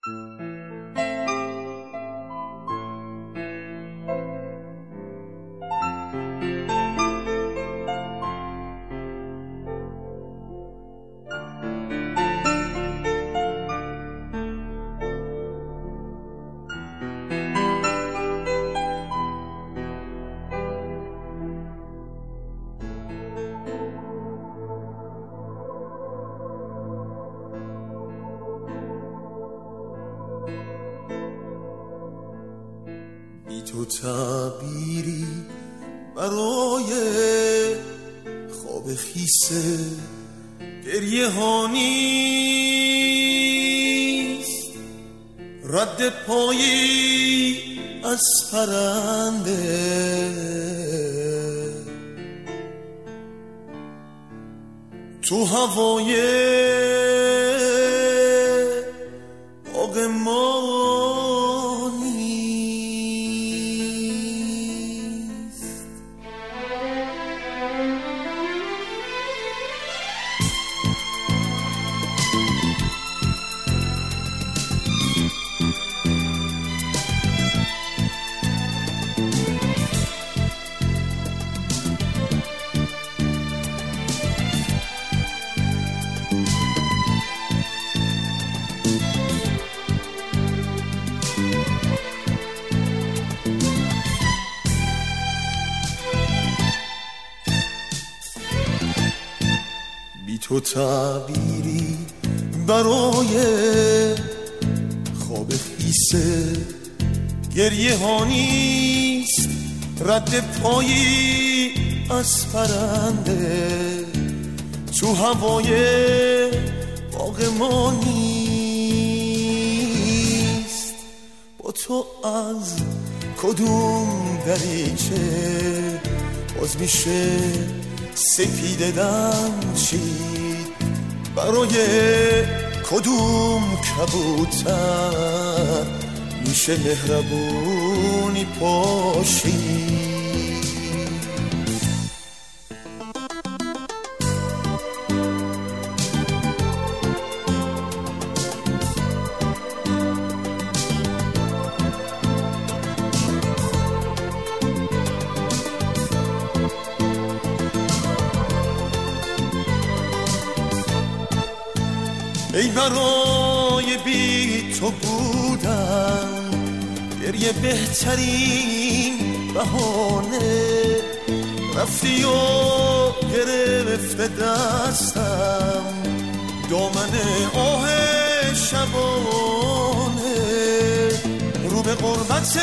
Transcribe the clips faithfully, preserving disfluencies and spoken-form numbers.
تو تعبیری برای خواب خیسه گریه ها نیست، رد پایی از پرنده تو هوای باغ ما تو تعبیری برای خواب خیسه گریه ها نیست، رد پایی از پرنده تو هوای باغ ما نیست. با تو از کدوم دریچه باز میشه سپیده دم چید، برای کدوم کبوتر میشه مهربونی پاشید. ای برای بی تو بودن گریه بهترین بهانه، رفتی و گرفته دستم دامن آه شبانه، رو به غربت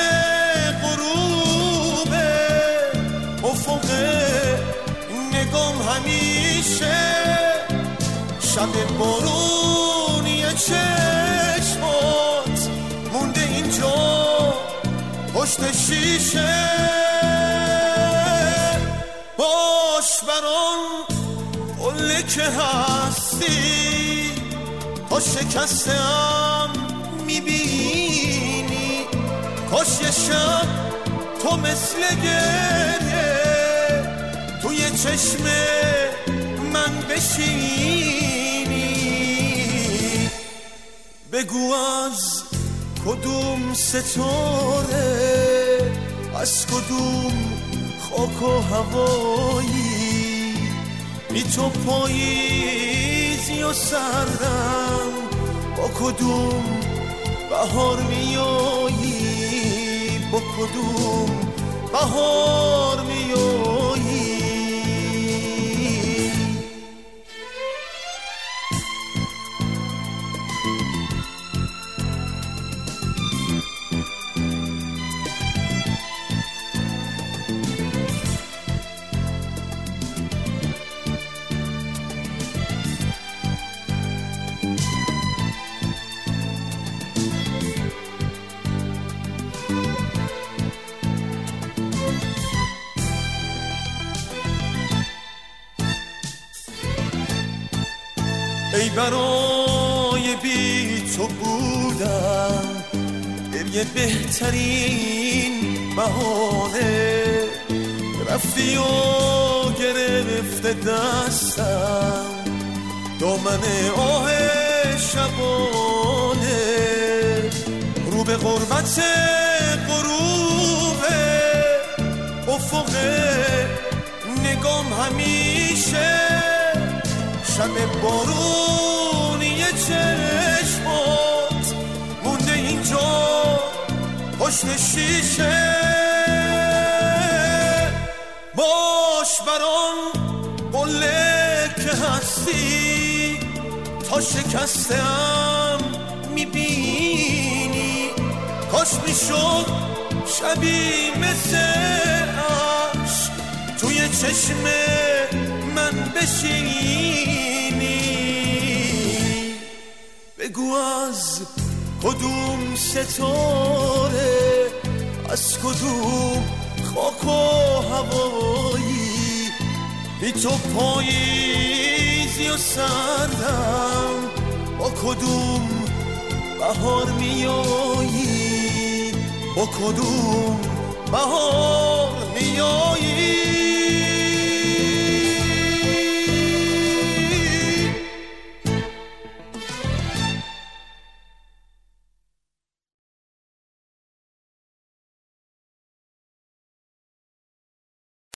غروب افق نگام همیشه شب بارونی چشمات مونده اینجا پشت شیشه. باش بران قله که هستی تا شکستم میبینی، کاش یه شب تو مثل گریه توی چشم من بشینی. بگو از کدوم ستاره از کدوم خاک و هوایی بی تو پاییزی و سردم، با کدوم بهار میایی با کدوم بهار میایی. ای برای بی تو بودن گریه بهترین بهانه، رفتی و گرفته دستم دامن آه شبانه، غربت غروب افق نگام همیشه شب بارونی چشمات مونده اینجا پشت شیشه. باش برام قله که هستی تا شکستم میبینی، کاش میشد شبی مثل عشق توی چشم من بشینی. بگو از کدوم ستاره، از کدوم خاک و هوایی، بی تو پاییزی و سردم با کدوم بهار میایی، با کدوم